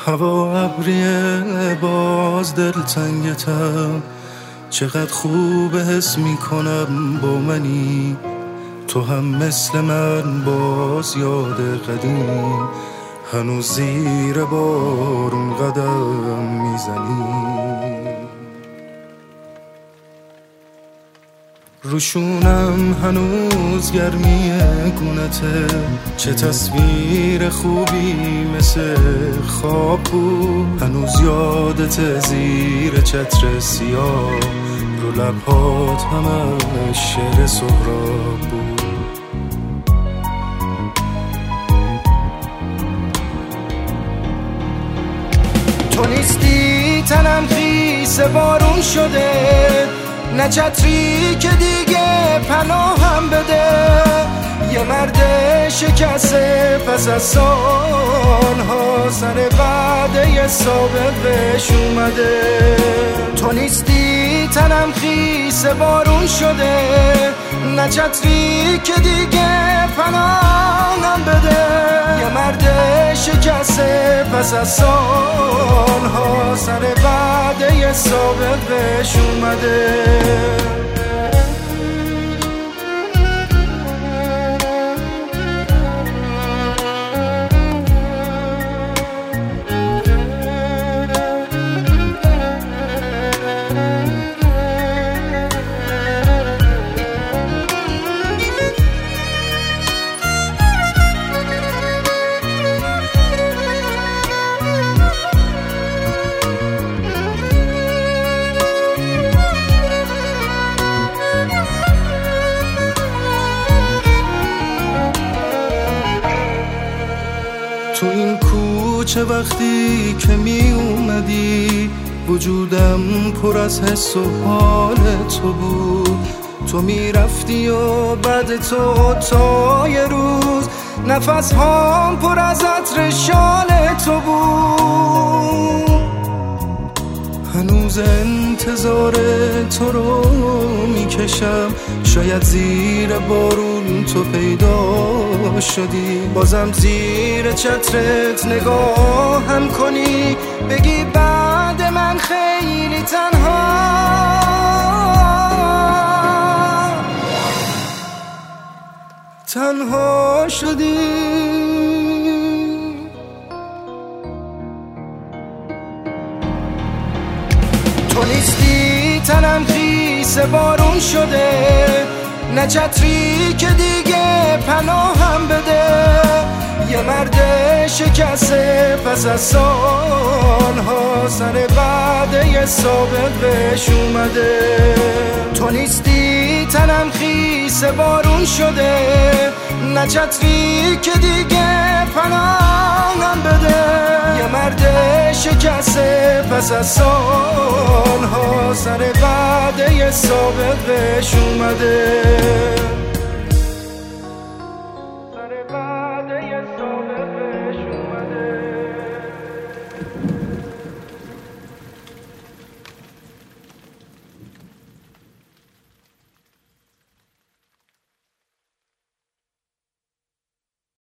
هوا ابریه باز دلتنگتم، چقدر خوب حس میکنم با منی. تو هم مثل من باز یاد قدیم، هنوز زیر بارون قدم میزنی. روشونم هنوز گرمی گونته، چه تصویر خوبی مثل خواب بود. هنوز یادت زیر چتر سیاه، رو لبهات همه شعر سهراب بود. تو نیستی تنم خیس بارون شده، نه چتری که دیگه پناهم بده. یه مرد شکسته پس از سالها، سر وعده ثابت بهش اومده. تو نیستی تنم خیس بارون شده، نه چتری که دیگه پناهم بده. یه مرد شکسته پس از سالها، سر وعده ثابت بهش اومده. تو این کوچه وقتی که می اومدی، وجودم پر از حس و حال تو بود. تو می رفتی و بعد تو تا یه روز، نفس هام پر از عطر شال تو بود. هنوز انتظار تو رو میکشم، شاید زیر بارون تو پیدا شدی. بازم زیر چترت نگاهم کنی، بگی بعد من خیلی تنها شدی. تو نیستی تنم خیس بارون شده، نه چتری که دیگه پناهم بده. یه مرد شکسته پس از سالها، سر وعده ثابت بهش اومده. تو نیستی تنم خیس بارون شده، نه چتری که دیگه پناهم بده. یه مرد شکسته پس از سالها، سر وعده ثابت بهش اومده.